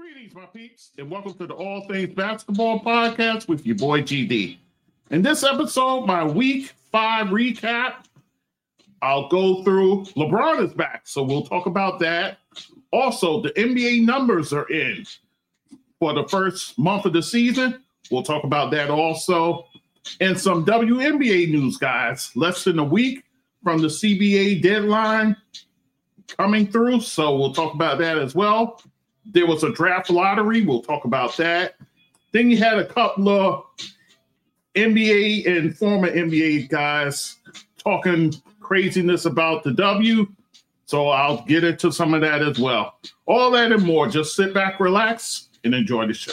Greetings, my peeps, and welcome to the All Things Basketball Podcast with your boy GD. In this episode, my Week 5 recap, I'll go through LeBron is back, so we'll talk about that. Also, the NBA numbers are in for the first month of the season. We'll talk about that also. And some WNBA news, guys. Less than a week from the CBA deadline coming through, so we'll talk about that as well. There was a draft lottery. We'll talk about that. Then you had a couple of NBA and former NBA guys talking craziness about the W. So I'll get into some of that as well. All that and more. Just sit back, relax, and enjoy the show.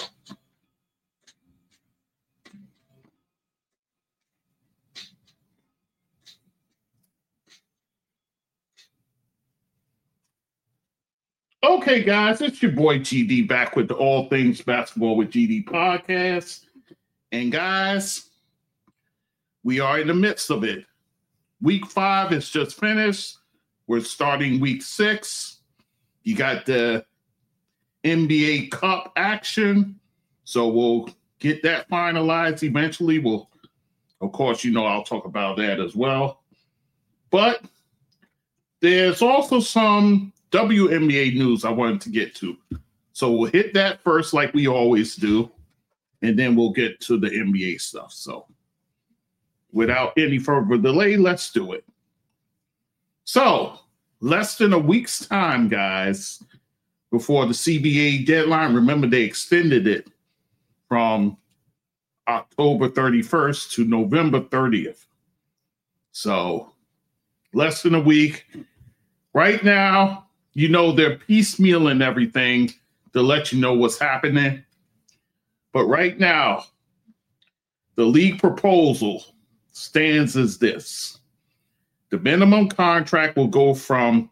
Okay, guys, it's your boy GD back with the All Things Basketball with GD podcast. And guys, we are in the midst of it. Week 5 is just finished. We're starting week 6. You got the NBA Cup action. So we'll get that finalized eventually. We'll, of course, I'll talk about that as well. But there's also some WNBA news I wanted to get to. So we'll hit that first like we always do, and then we'll get to the NBA stuff. So without any further delay, let's do it. So less than a week's time, guys, before the CBA deadline. Remember, they extended it from October 31st to November 30th. So less than a week. Right now, they're piecemealing everything to let you know what's happening. But right now, the league proposal stands as this. The minimum contract will go from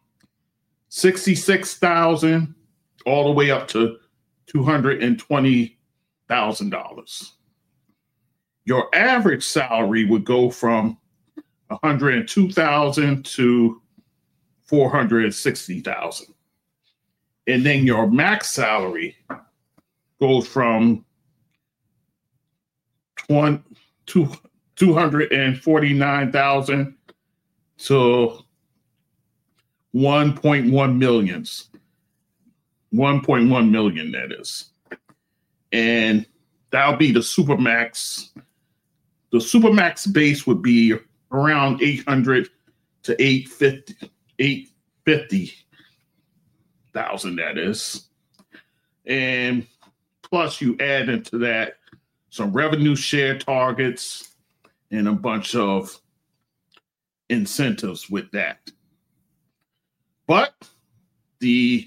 $66,000 all the way up to $220,000. Your average salary would go from $102,000 to $460,000. And then your max salary goes from $249,000 to $1.1 million. $1.1 million, that is. And that'll be the Supermax. The Supermax base would be around $800,000 to $850,000, that is. And plus you add into that some revenue share targets and a bunch of incentives with that. But the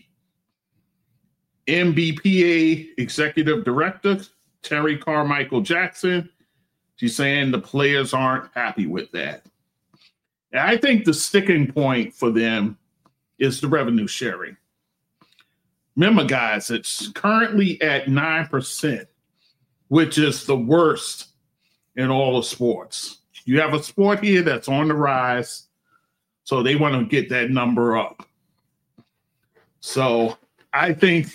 NBPA executive director, Terry Carmichael Jackson, she's saying the players aren't happy with that. And I think the sticking point for them is the revenue sharing. Remember, guys, it's currently at 9%, which is the worst in all of sports. You have a sport here that's on the rise, so they want to get that number up. So I think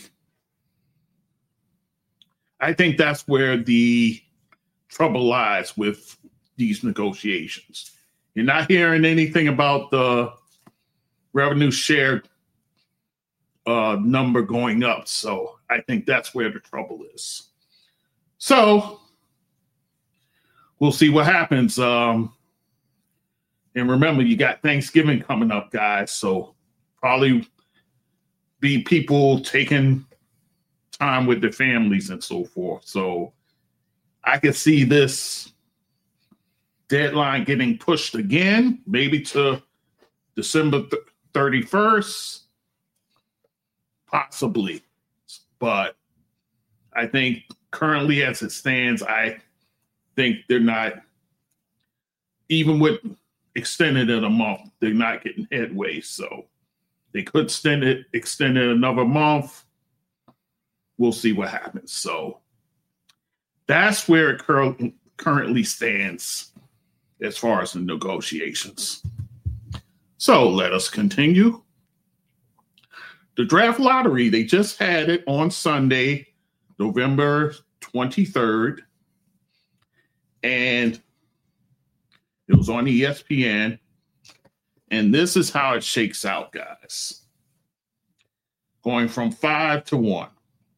that's where the trouble lies with these negotiations. You're not hearing anything about the revenue share number going up. So I think that's where the trouble is. So we'll see what happens. And remember, you got Thanksgiving coming up, guys. So probably be people taking time with their families and so forth. So I could see this deadline getting pushed again, maybe to December 31st, possibly. But I think currently as it stands, I think they're not, even with extending it a month, they're not getting headway. So they could extend it another month. We'll see what happens. So that's where it currently stands as far as the negotiations. So let us continue. the draft lottery, they just had it on Sunday, November 23rd. And it was on ESPN. And this is how it shakes out, guys. Going from 5 to 1.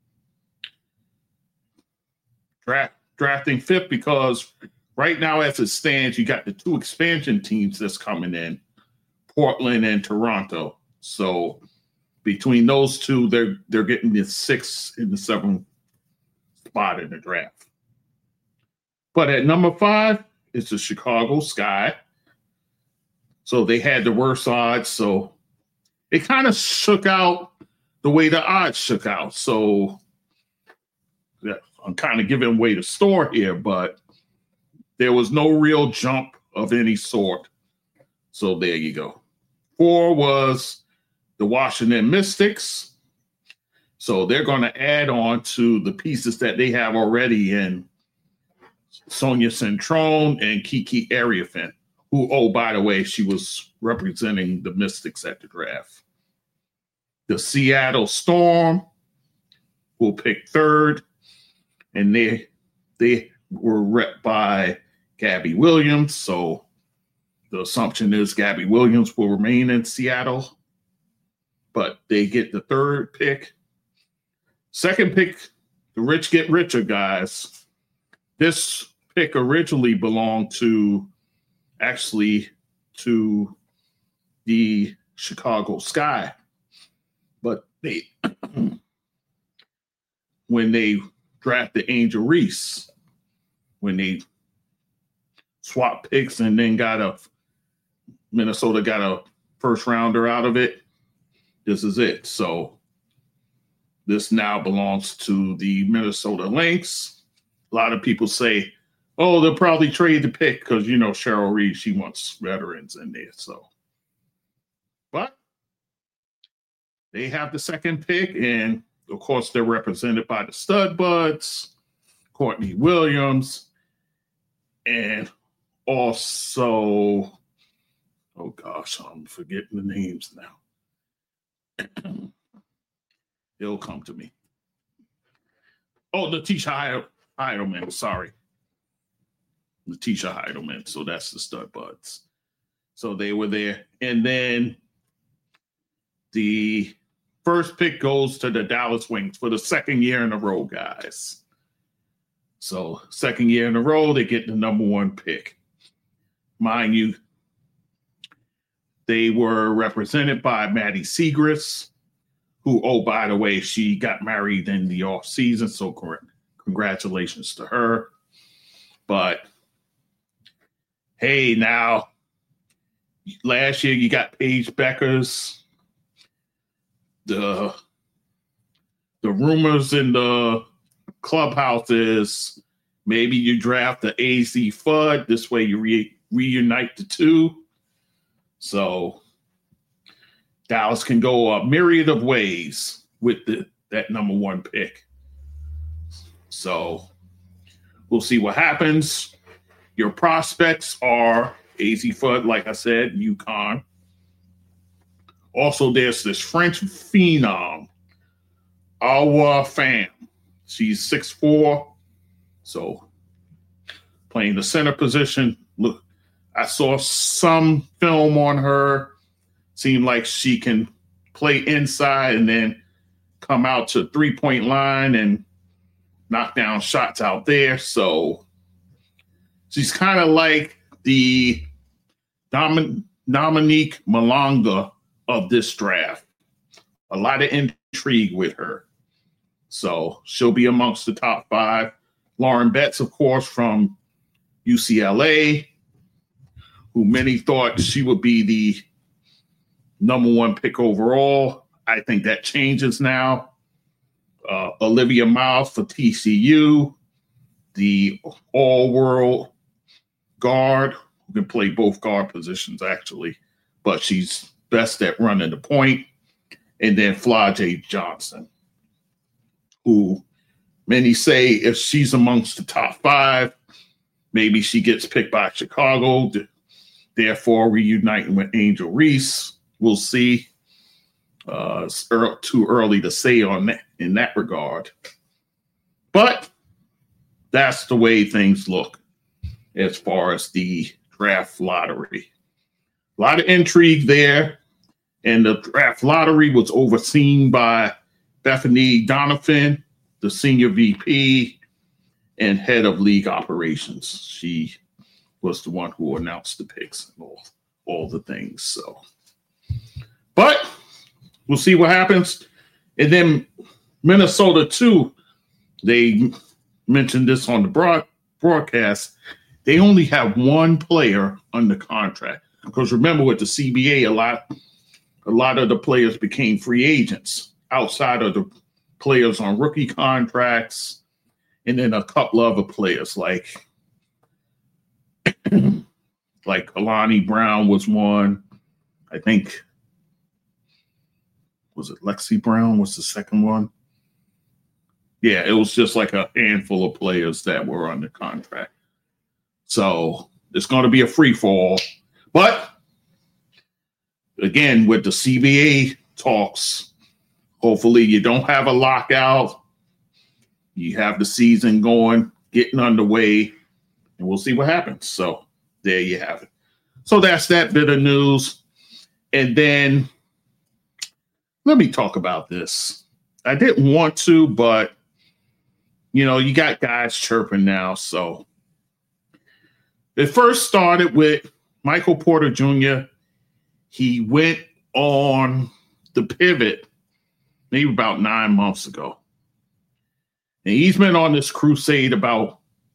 Drafting fifth because right now, as it stands, you got the two expansion teams that's coming in, Portland and Toronto. So between those two, they're getting the 6th and the 7th spot in the draft. But at number 5, it's the Chicago Sky. So they had the worst odds. So it kind of shook out the way the odds shook out. So yeah, I'm kind of giving away the store here, but there was no real jump of any sort. So there you go. 4 was the Washington Mystics. So they're going to add on to the pieces that they have already in Sonia Centrone and Kiki Ariafin, who, oh, by the way, she was representing the Mystics at the draft. The Seattle Storm will pick 3rd, and they were rep by Gabby Williams. So the assumption is Gabby Williams will remain in Seattle, but they get the 3rd pick. 2nd pick, the rich get richer, guys. This pick originally belonged to the Chicago Sky, but when they drafted Angel Reese, when they swapped picks and then Minnesota got a first rounder out of it, this is it. So this now belongs to the Minnesota Lynx. A lot of people say, oh, they'll probably trade the pick because, Cheryl Reed, she wants veterans in there. So, but they have the 2nd pick, and of course, they're represented by the Stud Buds, Courtney Williams, and also, oh gosh, I'm forgetting the names now. It'll come to me. Oh, Letitia Heidelman, sorry. Letitia Heidelman. So that's the Stud Buds. So they were there. And then the first pick goes to the Dallas Wings for the 2nd year in a row, guys. So 2nd year in a row, they get the number 1 pick. Mind you, they were represented by Maddie Siegrist, who, oh, by the way, she got married in the off season. So congratulations to her. But hey, now, last year you got Paige Beckers. The rumors in the clubhouse is maybe you draft the AZ Fudd. This way you reunite the two. So Dallas can go a myriad of ways with that number 1 pick. So we'll see what happens. Your prospects are AZ Fudd, like I said, UConn. Also, there's this French phenom, Awa Pham. She's 6'4", so playing the center position. Look, I saw some film on her. Seemed like she can play inside and then come out to 3-point line and knock down shots out there. So she's kind of like the Dominique Malonga of this draft. A lot of intrigue with her. So she'll be amongst the top 5. Lauren Betts, of course, from UCLA, who many thought she would be the number 1 pick overall. I think that changes now. Olivia Miles for TCU, the all-world guard, who can play both guard positions, actually, but she's best at running the point. And then Flau'jae Johnson, who many say if she's amongst the top 5, maybe she gets picked by Chicago, therefore reuniting with Angel Reese. We'll see. It's too early to say on that in that regard. But that's the way things look as far as the draft lottery. A lot of intrigue there. And the draft lottery was overseen by Bethany Donovan, the senior VP and head of league operations. She was the one who announced the picks and all the things. So, but we'll see what happens. And then Minnesota, too, they mentioned this on the broadcast. They only have one player under contract. Because remember, with the CBA, a lot of the players became free agents outside of the players on rookie contracts, and then a couple other players like Kalani Brown was one. I think, was it Lexi Brown was the second one? Yeah, it was just like a handful of players that were under contract. So it's going to be a free fall. But again, with the CBA talks, hopefully you don't have a lockout. You have the season going, getting underway, and we'll see what happens. So there you have it. So that's that bit of news. And then let me talk about this. I didn't want to, but, you got guys chirping now. So it first started with Michael Porter Jr. He went on the pivot maybe about 9 months ago. And he's been on this crusade about,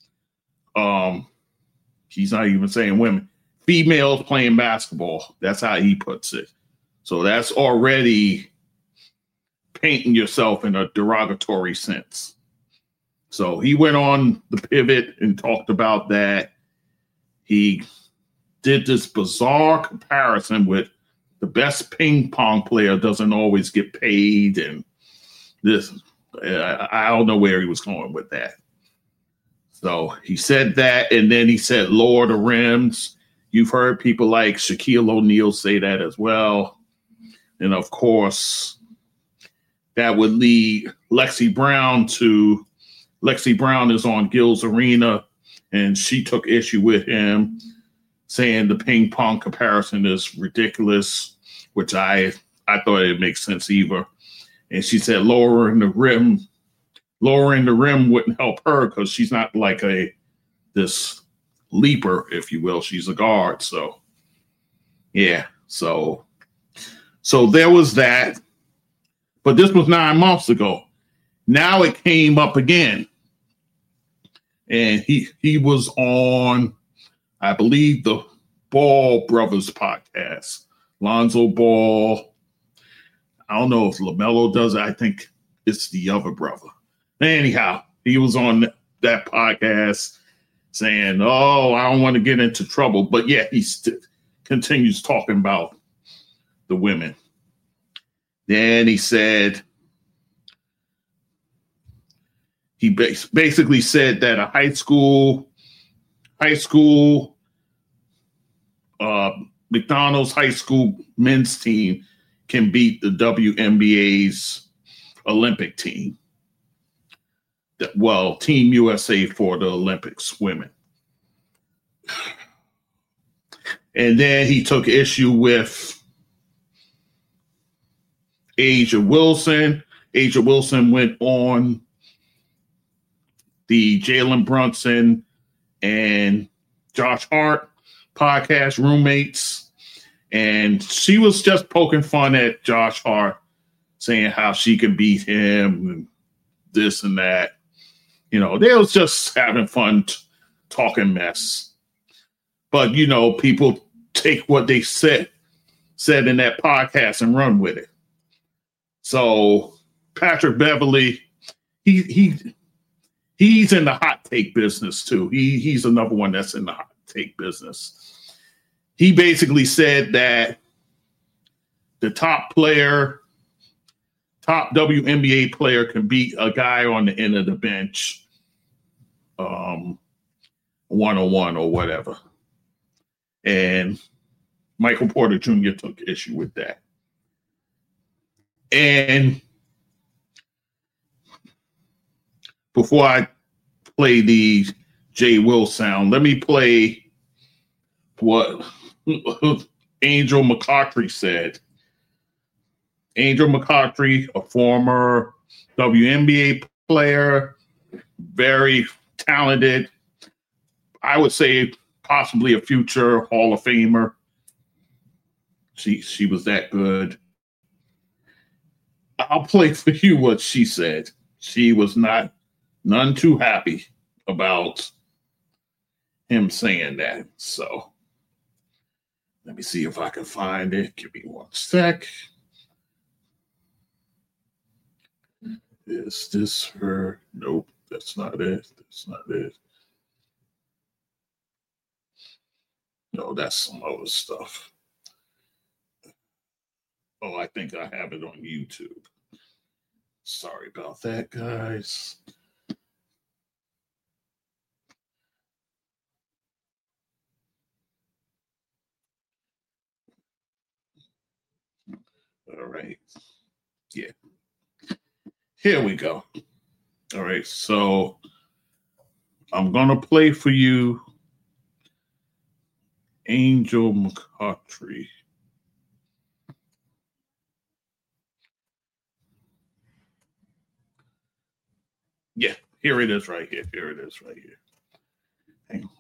he's not even saying women, females playing basketball. That's how he puts it. So that's already painting yourself in a derogatory sense. So he went on the pivot and talked about that. He did this bizarre comparison with the best ping pong player doesn't always get paid. And this, I don't know where he was going with that. So he said that, and then he said lower the rims. You've heard people like Shaquille O'Neal say that as well. And of course, that would lead Lexi Brown is on Gil's Arena, and she took issue with him, saying the ping pong comparison is ridiculous, which I thought it makes sense either. And she said lowering the rim wouldn't help her because she's not like this leaper, if you will. She's a guard. So yeah. So there was that. But this was 9 months ago. Now it came up again. And he was on, I believe, the Ball Brothers podcast. Lonzo Ball. I don't know if LaMelo does it. I think it's the other brother. Anyhow, he was on that podcast saying, oh, I don't want to get into trouble. But yeah, he continues talking about the women. Then he said, he basically said that a high school McDonald's high school men's team can beat the WNBA's Olympic team. Well, Team USA for the Olympics women. And then he took issue with A'ja Wilson. A'ja Wilson went on the Jalen Brunson and Josh Hart podcast, Roommates. And she was just poking fun at Josh Hart, saying how she could beat him and this and that. They was just having fun talking mess. But, people take what they said in that podcast and run with it. So Patrick Beverley, he's in the hot take business too. He's another one that's in the hot take business. He basically said that the top WNBA player can beat a guy on the end of the bench, 1-on-1 or whatever. And Michael Porter Jr. took issue with that. And before I play the J. Will sound, let me play what Angel McCoughtry said. Angel McCoughtry, a former WNBA player, very talented. I would say possibly a future Hall of Famer. She was that good. I'll play for you what she said. She was none too happy about him saying that. So let me see if I can find it. Give me one sec. Is this her? Nope, that's not it. That's not it. No, that's some other stuff. Oh, I think I have it on YouTube. Sorry about that, guys. All right. Yeah. Here we go. All right. So I'm going to play for you Angel McCoughtry. Yeah, here it is right here. Here it is right here. Hang on.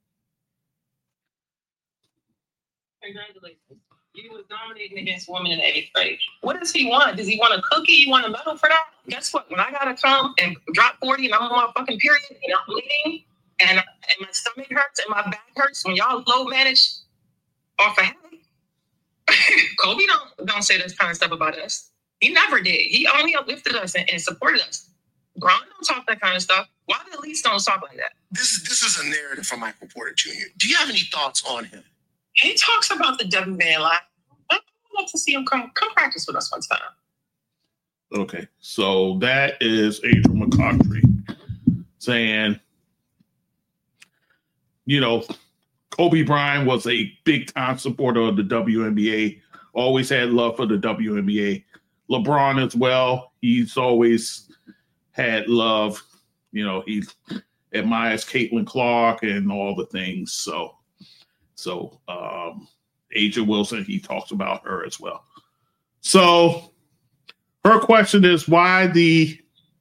Congratulations. You was dominating against women in the 8th grade. What does he want? Does he want a cookie? You want a medal for that? Guess what? When I gotta come and drop 40 and I'm on my fucking period and I'm bleeding and my stomach hurts and my back hurts when y'all low manage off a headache. Kobe don't say this kind of stuff about us. He never did. He only uplifted us and supported us. Bron don't talk that kind of stuff. Why the elites don't talk like that? This is a narrative from Michael Porter Jr. Do you have any thoughts on him? He talks about the WNBA a lot. I'd love to see him come practice with us one time. Okay, so that is Angel McCoughtry saying, you know, Kobe Bryant was a big-time supporter of the WNBA, always had love for the WNBA. LeBron as well, he's always had love. You know, he admires Caitlin Clark and all the things. So A'ja Wilson, he talks about her as well. So her question is why the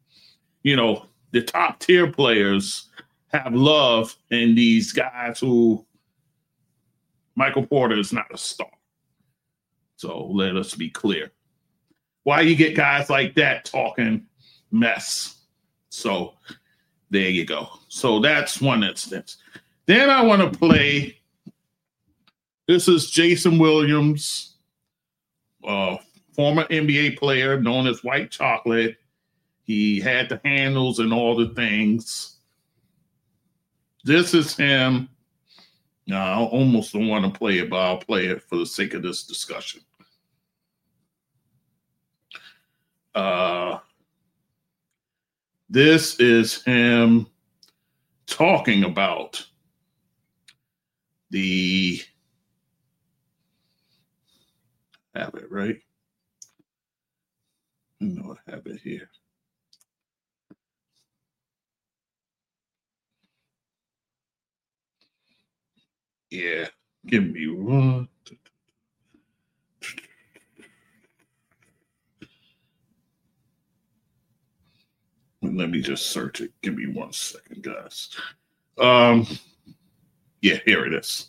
top tier players have love in these guys who Michael Porter is not a star. So let us be clear. Why you get guys like that talking mess? So there you go. So that's one instance. Then I want to play. This is Jason Williams, former NBA player known as White Chocolate. He had the handles and all the things. This is him. I almost don't want to play it, but I'll play it for the sake of this discussion. This is him talking about the have it right. I know I have it here. Yeah, give me one. Let me just search it. Give me 1 second, guys. Yeah, here it is.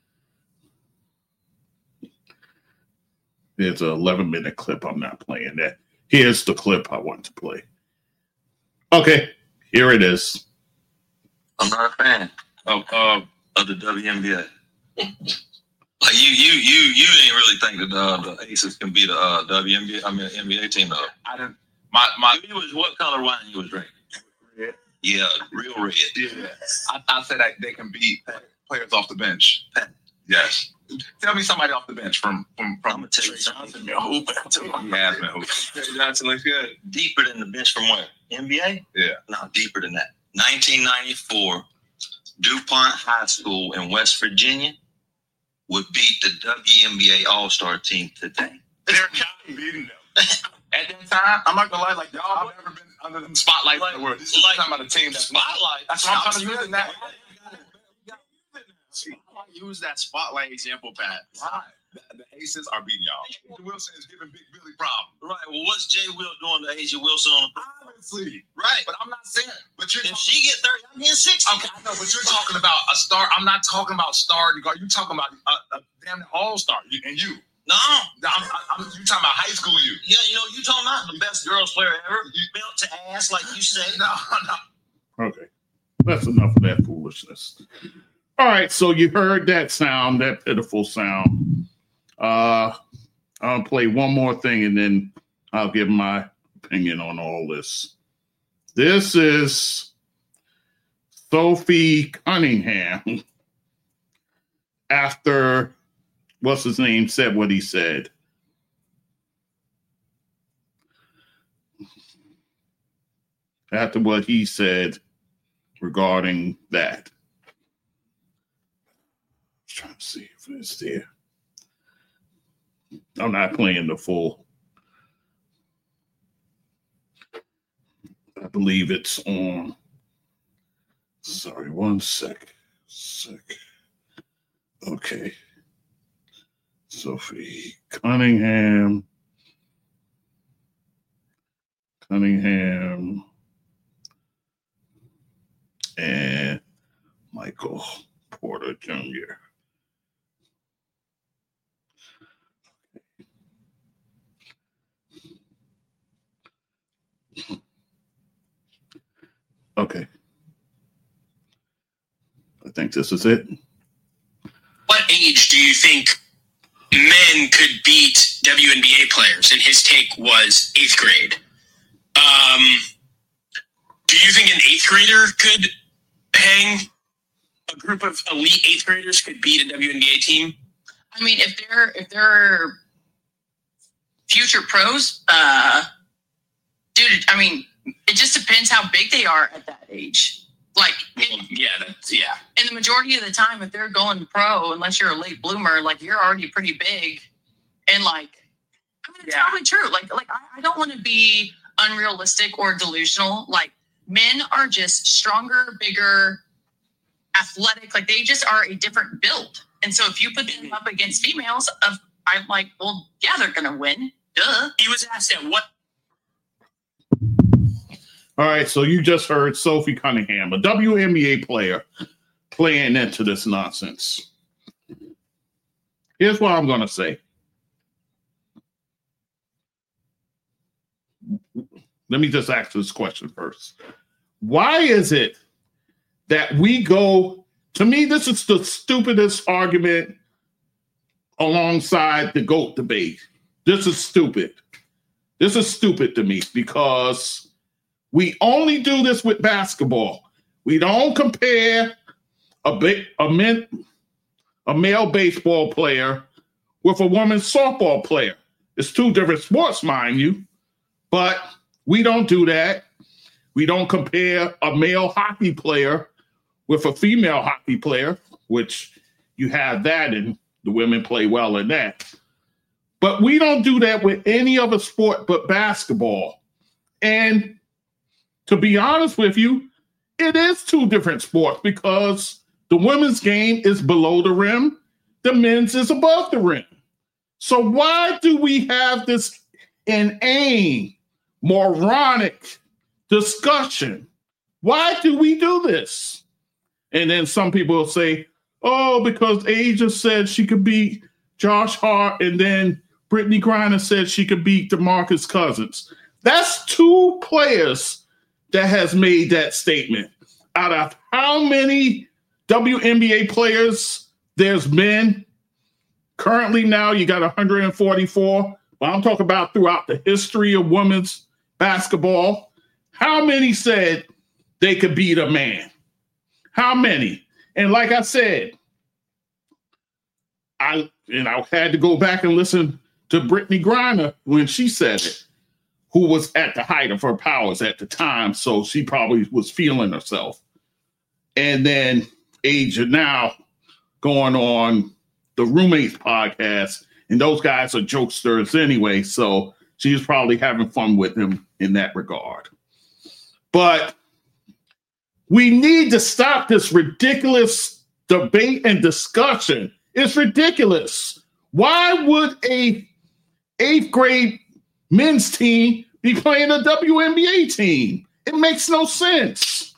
There's an 11-minute clip. I'm not playing that. Here's the clip I want to play. Okay, here it is. I'm not a fan of the WNBA. Like you didn't really think that the Aces can beat the WNBA. I mean, NBA team though. I didn't. My he was what color wine he was drinking? Red. Yeah, real red. Yeah. I said that they can beat players off the bench. Yes. Tell me somebody off the bench from I'm gonna tell you Trey something. Johnson. He has been hooping. Trey Johnson looks good. Deeper than the bench from what? NBA? Yeah. No, deeper than that. 1994, DuPont High School in West Virginia would beat the WNBA All-Star team today. They're counting beating them. At that time, I'm not gonna lie, like y'all have never been under them spotlights in the world. This is talking about a team that's Spotlight. That's what I'm trying to use that. Use that spotlight example, Pat. Right. The Aces are beating y'all. Wilson is giving Big Billy problems. Right. Well, what's Jay Will doing to Asia Wilson on? Obviously. Right. But I'm not saying. But you're If she get 30, I'm getting 60. okay, I know, but you're talking about a star. I'm not talking about star. You're talking about a damn all-star. And you. No. You talking about high school you. Yeah, you talking about the best girls player ever. Belt to ass, like you say. No. Okay. That's enough of that foolishness. All right, so you heard that sound, that pitiful sound. I'll play one more thing and then I'll give my opinion on all this. This is Sophie Cunningham after, what's his name, said what he said. After what he said regarding that. Trying to see if it's there. I'm not playing the full. I believe it's on. Sorry, one sec. Okay. Sophie Cunningham. And Michael Porter Jr. Okay. I think this is it. What age do you think men could beat WNBA players? And his take was 8th grade. Do you think an 8th grader could hang? A group of elite 8th graders could beat a WNBA team? I mean, if they're future pros, dude, I mean, it just depends how big they are at that age. Like, Yeah. and the majority of the time, if they're going pro, unless you're a late bloomer, like you're already pretty big. And like, I mean, it's probably true. Like I don't want to be unrealistic or delusional. Like, men are just stronger, bigger, athletic. Like, they just are a different build. And so if you put them up against females, I'm like, well, yeah, they're gonna win. Duh. He was asked at what. All right, so you just heard Sophie Cunningham, a WNBA player, playing into this nonsense. Here's what I'm going to say. Let me just ask this question first. Why is it that we go, to me, this is the stupidest argument alongside the GOAT debate. This is stupid. This is stupid to me because we only do this with basketball. We don't compare a male baseball player with a women's softball player. It's two different sports, mind you, but we don't do that. We don't compare a male hockey player with a female hockey player, which you have that and the women play well in that. But we don't do that with any other sport but basketball. And to be honest with you, it is two different sports because the women's game is below the rim, the men's is above the rim. So why do we have this inane, moronic discussion? Why do we do this? And then some people will say, oh, because Asia said she could beat Josh Hart, and then Brittany Griner said she could beat DeMarcus Cousins. That's two players that has made that statement. Out of how many WNBA players there's been, currently now you got 144, but I'm talking about throughout the history of women's basketball. How many said they could beat a man? How many? And like I said, I had to go back and listen to Brittany Griner when she said it, who was at the height of her powers at the time, so she probably was feeling herself. And then Asia now going on the Roommates podcast, and those guys are jokesters anyway, so she was probably having fun with him in that regard. But we need to stop this ridiculous debate and discussion. It's ridiculous. Why would a 8th grade men's team be playing a WNBA team? It makes no sense.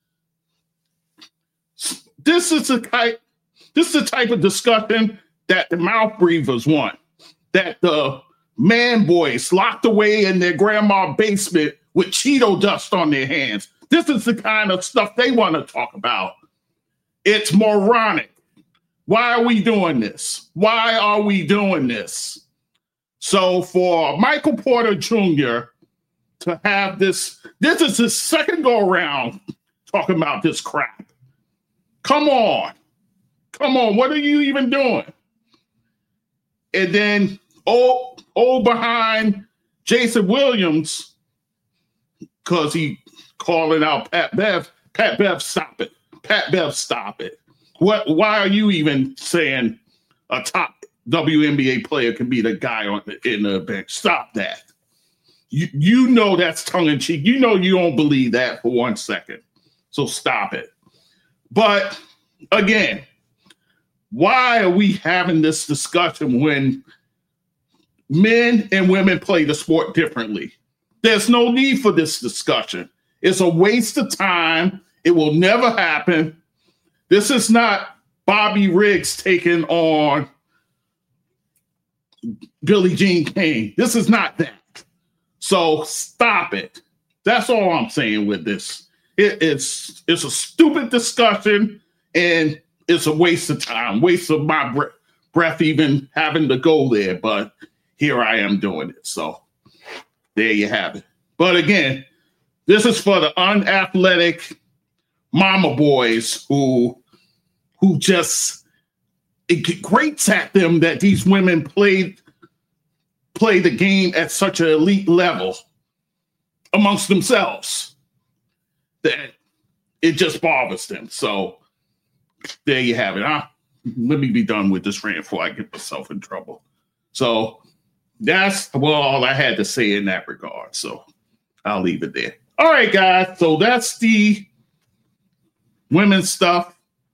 This is the type of discussion that the mouth breathers want, that the man boys locked away in their grandma's basement with Cheeto dust on their hands. This is the kind of stuff they want to talk about. It's moronic. Why are we doing this? Why are we doing this? So for Michael Porter Jr. to have this is his second go around talking about this crap. Come on. What are you even doing? And then behind Jason Williams, because he calling out Pat Bev. Pat Bev, stop it. Pat Bev, stop it. Why are you even saying a top WNBA player can be the guy in the bench? Stop that. You know that's tongue in cheek. You know you don't believe that for 1 second. So stop it. But again, why are we having this discussion when men and women play the sport differently? There's no need for this discussion. It's a waste of time. It will never happen. This is not Bobby Riggs taking on Billie Jean King. This is not that. So stop it. That's all I'm saying with this. It's a stupid discussion, and it's a waste of time, waste of my breath even having to go there. But here I am doing it. So there you have it. But again, this is for the unathletic mama boys who just, it grates at them that these women play the game at such an elite level amongst themselves that it just bothers them. So there you have it. Let me be done with this rant before I get myself in trouble. So that's all I had to say in that regard. So I'll leave it there. All right, guys. So that's the women's stuff.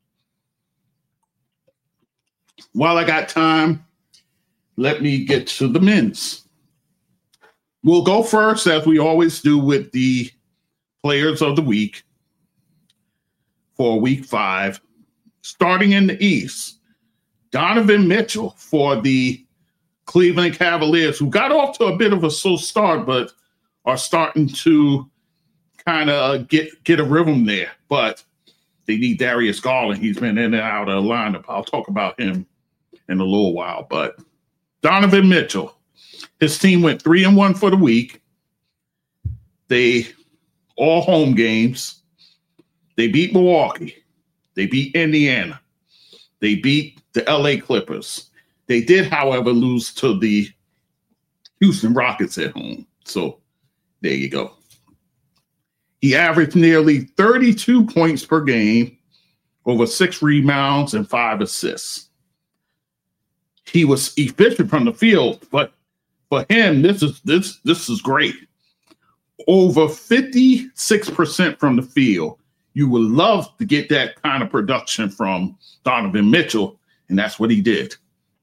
While I got time, let me get to the men's. We'll go first, as we always do, with the players of the week for week 5. Starting in the East, Donovan Mitchell for the Cleveland Cavaliers, who got off to a bit of a slow start, but are starting to kind of get a rhythm there. But they need Darius Garland. He's been in and out of the lineup. I'll talk about him in a little while. But Donovan Mitchell, his team went 3-1 for the week. They all home games. They beat Milwaukee. They beat Indiana. They beat the LA Clippers. They did, however, lose to the Houston Rockets at home. So there you go. He averaged nearly 32 points per game, over 6 rebounds and 5 assists. He was efficient from the field, but for him, this is great. Over 56% from the field. You would love to get that kind of production from Donovan Mitchell, and that's what he did.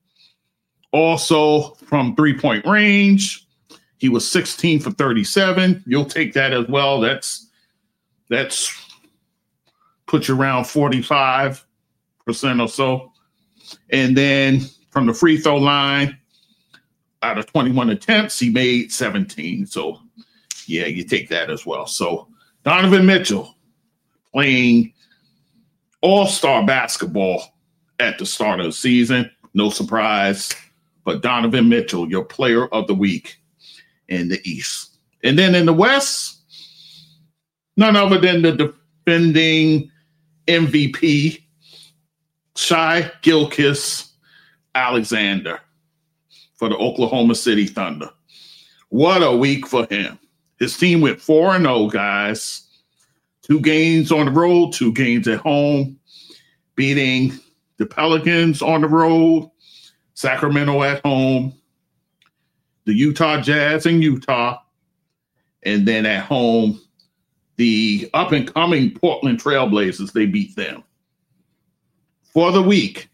Also, from 3-point range, he was 16 for 37. You'll take that as well. That's puts you around 45% or so. And then from the free throw line, out of 21 attempts, he made 17. So, yeah, you take that as well. So, Donovan Mitchell playing all-star basketball at the start of the season. No surprise. But Donovan Mitchell, your player of the week in the East. And then in the West, none other than the defending MVP, Shai Gilgeous-Alexander for the Oklahoma City Thunder. What a week for him. His team went 4-0, guys. 2 games on the road, 2 games at home, beating the Pelicans on the road, Sacramento at home, the Utah Jazz in Utah. And then at home, the up-and-coming Portland Trailblazers, they beat them. For the week,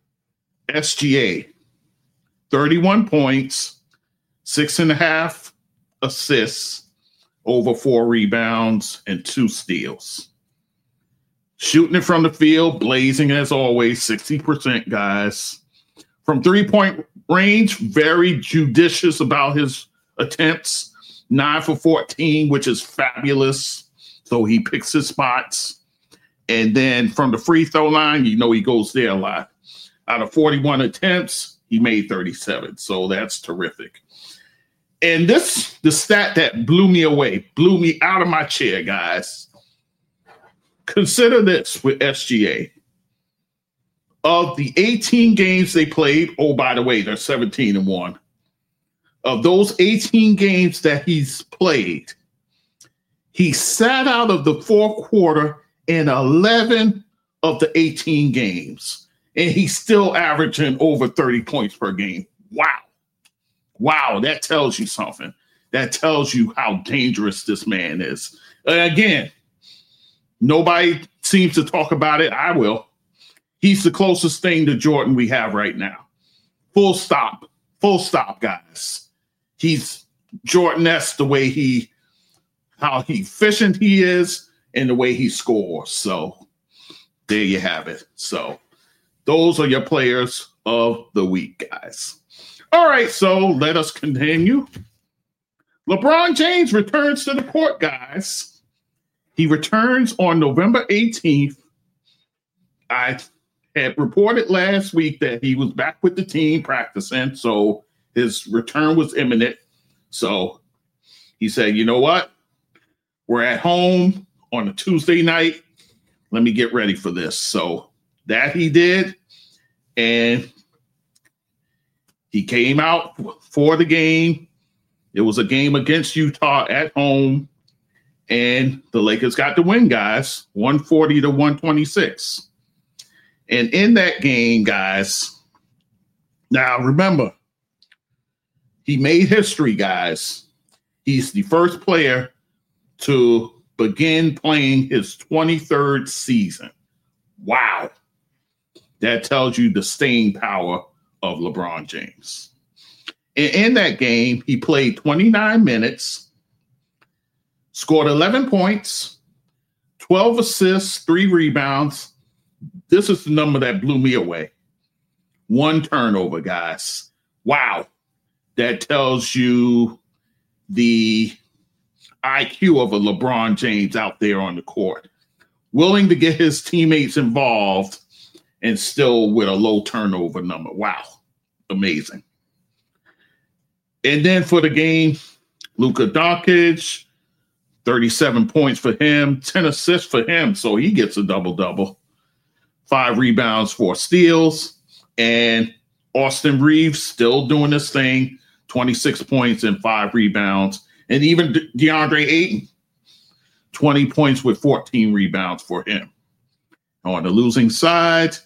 SGA, 31 points, 6.5 assists, over 4 rebounds, and 2 steals. Shooting it from the field, blazing as always, 60%, guys. From three-point range, very judicious about his attempts. 9 for 14, which is fabulous. So he picks his spots. And then from the free throw line, he goes there a lot. Out of 41 attempts, he made 37. So that's terrific. And the stat that blew me away, blew me out of my chair, guys. Consider this with SGA. Of the 18 games they played, oh, by the way, they're 17-1. Of those 18 games that he's played, he sat out of the fourth quarter in 11 of the 18 games. And he's still averaging over 30 points per game. Wow. Wow, that tells you something. That tells you how dangerous this man is. Again, nobody seems to talk about it. I will. He's the closest thing to Jordan we have right now. Full stop. Full stop, guys. He's Jordan-esque the way how efficient he is and the way he scores. So there you have it. So those are your players of the week, guys. All right, so let us continue. LeBron James returns to the court, guys. He returns on November 18th. I had reported last week that he was back with the team practicing, so his return was imminent. So he said, you know what? We're at home on a Tuesday night. Let me get ready for this. So that he did, and he came out for the game. It was a game against Utah at home, and the Lakers got the win, guys, 140-126. And in that game, guys, now remember, he made history, guys. He's the first player to begin playing his 23rd season. Wow. That tells you the staying power of LeBron James. And in that game, he played 29 minutes, scored 11 points, 12 assists, 3 rebounds. This is the number that blew me away. 1 turnover, guys. Wow. That tells you the IQ of a LeBron James out there on the court. Willing to get his teammates involved and still with a low turnover number. Wow. Amazing. And then for the game, Luka Doncic, 37 points for him, 10 assists for him, so he gets a double-double. 5 rebounds, 4 steals. And Austin Reeves still doing this thing, 26 points and 5 rebounds. And even DeAndre Ayton, 20 points with 14 rebounds for him. On the losing side,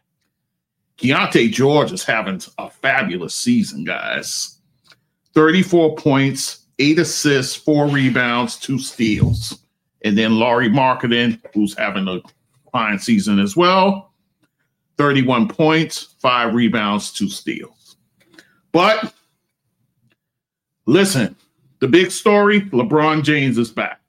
Keontae George is having a fabulous season, guys. 34 points, 8 assists, 4 rebounds, 2 steals. And then Lauri Markkanen, who's having a fine season as well. 31 points, 5 rebounds, 2 steals. But listen, the big story, LeBron James is back.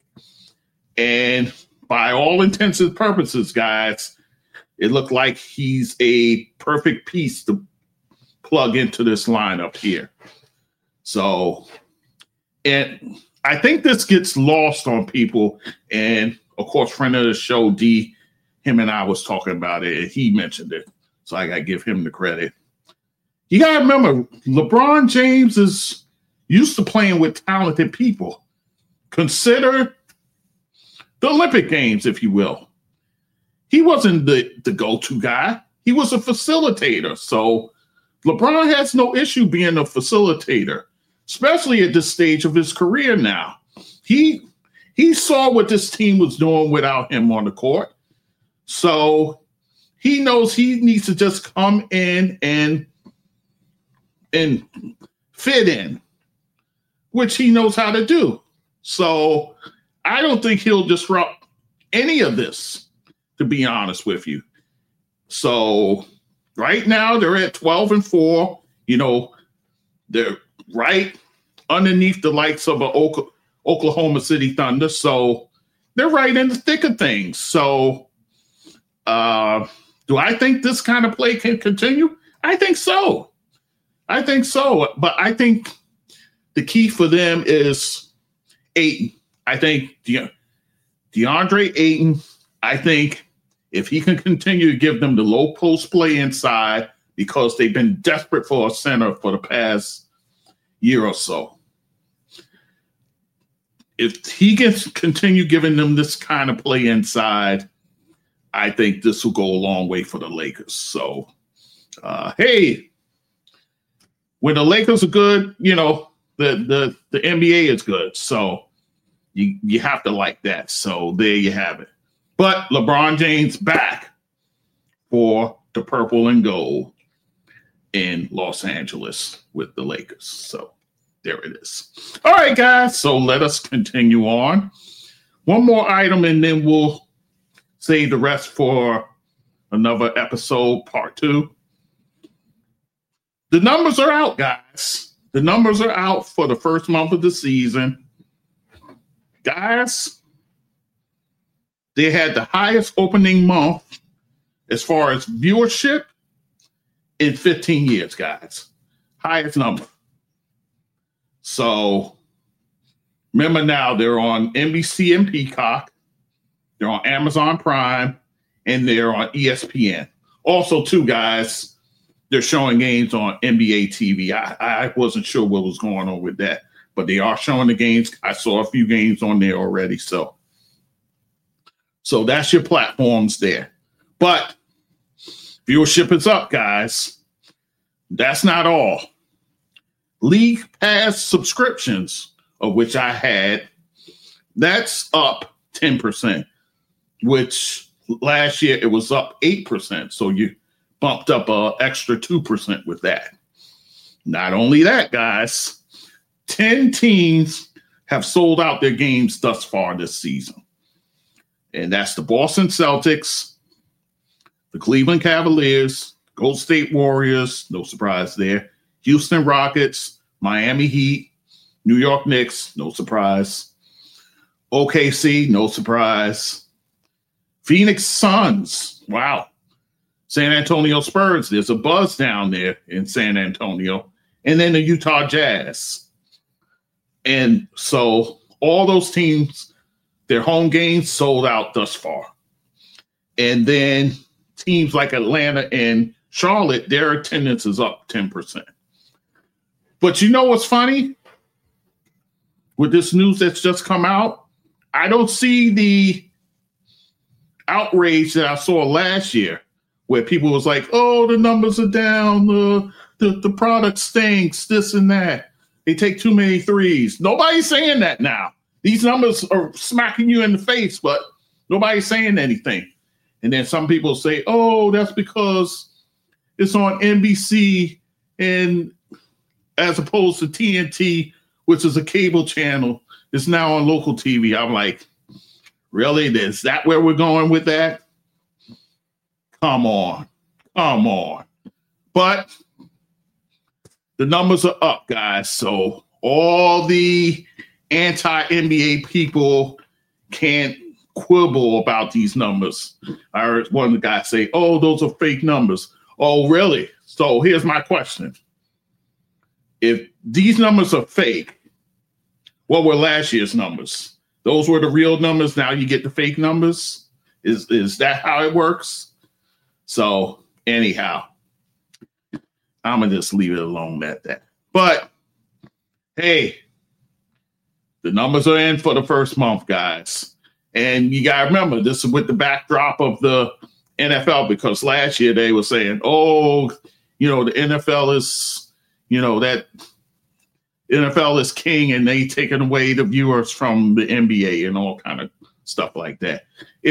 And by all intents and purposes, guys, it looked like he's a perfect piece to plug into this lineup here. So, and I think this gets lost on people. And, of course, friend of the show, D, him and I was talking about it, and he mentioned it. So I got to give him the credit. You got to remember, LeBron James is used to playing with talented people. Consider the Olympic Games, if you will. He wasn't the go-to guy. He was a facilitator. So LeBron has no issue being a facilitator, especially at this stage of his career now. He saw what this team was doing without him on the court. So he knows he needs to just come in and fit in. which he knows how to do. So I don't think he'll disrupt any of this, to be honest with you. So right now they're at 12-4. They're right underneath the likes of an Oklahoma City Thunder. So they're right in the thick of things. So do I think this kind of play can continue? I think so. But I think the key for them is Ayton. I think DeAndre Ayton, I think if he can continue to give them the low post play inside, because they've been desperate for a center for the past year or so. If he can continue giving them this kind of play inside, I think this will go a long way for the Lakers. So, hey, when the Lakers are good, the NBA is good. So you have to like that. So there you have it. But LeBron James back for the purple and gold in Los Angeles with the Lakers. So there it is. All right, guys. So let us continue on. One more item, and then we'll save the rest for another episode, part 2. The numbers are out, guys. The numbers are out for the first month of the season. Guys, they had the highest opening month as far as viewership in 15 years, guys. Highest number. So remember now, they're on NBC and Peacock. They're on Amazon Prime, and they're on ESPN. Also, too, guys, they're showing games on NBA TV. I wasn't sure what was going on with that, but they are showing the games. I saw a few games on there already. So that's your platforms there. But viewership is up, guys. That's not all. League Pass subscriptions, of which I had, that's up 10%, which last year it was up 8%. So you bumped up an extra 2% with that. Not only that, guys, 10 teams have sold out their games thus far this season. And that's the Boston Celtics, the Cleveland Cavaliers, Golden State Warriors, no surprise there, Houston Rockets, Miami Heat, New York Knicks, no surprise, OKC, no surprise, Phoenix Suns, wow, San Antonio Spurs, there's a buzz down there in San Antonio, and then the Utah Jazz. And so all those teams, their home games sold out thus far. And then teams like Atlanta and Charlotte, their attendance is up 10%. But you know what's funny? With this news that's just come out, I don't see the outrage that I saw last year, where people was like, oh, the numbers are down, the product stinks, this and that. They take too many threes. Nobody's saying that now. These numbers are smacking you in the face, but nobody's saying anything. And then some people say, oh, that's because it's on NBC and as opposed to TNT, which is a cable channel, it's now on local TV. I'm like, really? Is that where we're going with that? Come on. But the numbers are up, guys. So all the anti-NBA people can't quibble about these numbers. I heard one of the guys say, oh, those are fake numbers. Oh, really? So here's my question. If these numbers are fake, what were last year's numbers? Those were the real numbers. Now you get the fake numbers. Is that how it works? So anyhow, I'm going to just leave it alone at that. But hey, the numbers are in for the first month, guys. And you got to remember, this is with the backdrop of the NFL, because last year they were saying, oh, the NFL is, that NFL is king and they taking away the viewers from the NBA and all kind of stuff like that.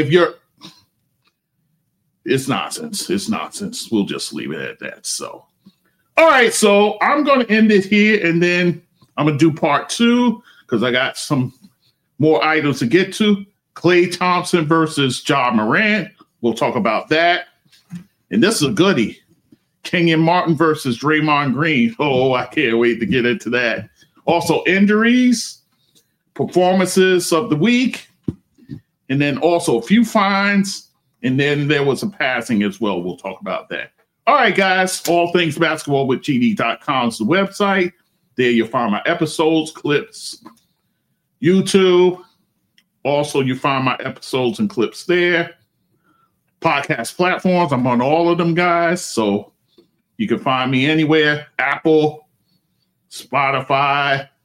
It's nonsense. It's nonsense. We'll just leave it at that. So, all right. So I'm going to end it here, and then I'm going to do part 2 because I got some more items to get to. Klay Thompson versus Ja Morant. We'll talk about that. And this is a goodie. Kenyon Martin versus Draymond Green. Oh, I can't wait to get into that. Also, injuries, performances of the week, and then also a few fines. And then there was a passing as well. We'll talk about that. All right, guys. All things basketball with GD.com is the website. There you'll find my episodes, clips, YouTube. Also, you find my episodes and clips there. Podcast platforms. I'm on all of them, guys. So you can find me anywhere. Apple, Spotify,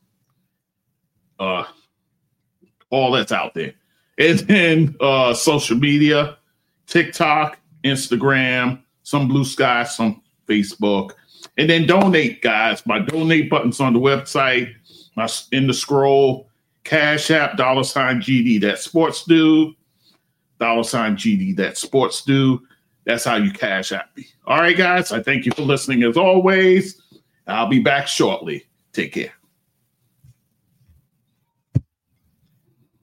all that's out there. And then social media, TikTok, Instagram, some Blue Sky, some Facebook. And then donate, guys. My donate button's on the website. In the scroll, Cash App, $GD, that's Sports Dude. $GD, that's Sports Dude. That's how you Cash App me. All right, guys. I thank you for listening as always. I'll be back shortly. Take care.